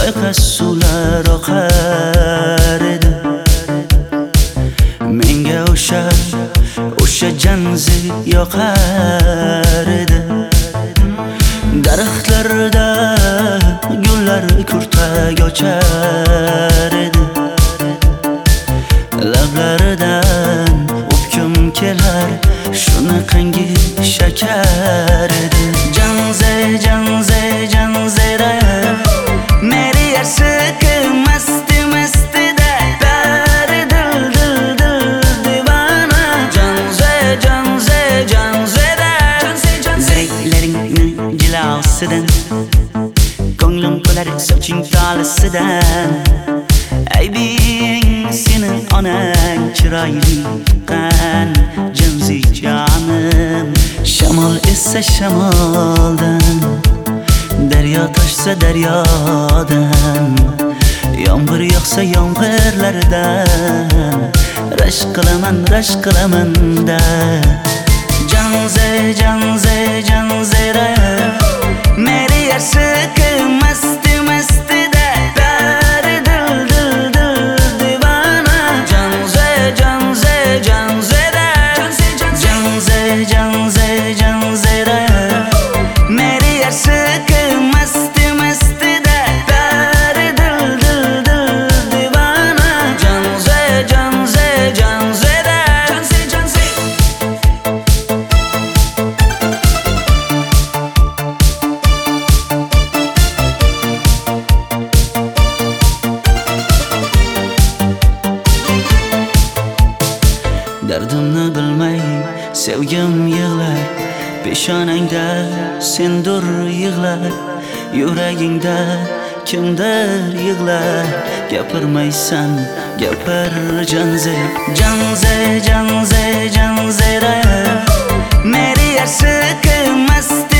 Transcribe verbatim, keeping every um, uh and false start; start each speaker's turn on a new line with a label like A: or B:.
A: loyqa suvlar oqar edi. Menga o'sha o'sha janzi yoqar edi. Daraxtlarda gullar kurtak ochar edi. Lablaridan o'pkim kelar, shunaqangi shakar edi. Janze janze janzera meri yarsiq masti masti da dari dil dil dil divana. Janze janze janzera zeylaringni jilosidan, ko'nglim qolar soching tolisidan. Aybing seni onang chiroyli qan janzi jonim. Shamol essa shamoldan, daryo toshsa daryodan, yomg'ir yog'sa yomg'irlardan rashk qilaman rashk qilaman da. Janze janze janzera meri yarsiq masti masti da dari dil dil dil divana. Janze janze janzera janze janze janzera meri yarsiq masti masti da dari dil dil dil divana. Janze janze janzera janze janze dardimni bilmay sevgim yig'lar, peshonangda sendur yig'lar, yuragingda kimdir yig'lar. Gapirmaysan gapir janze janze janze janzera meri yarsiq masti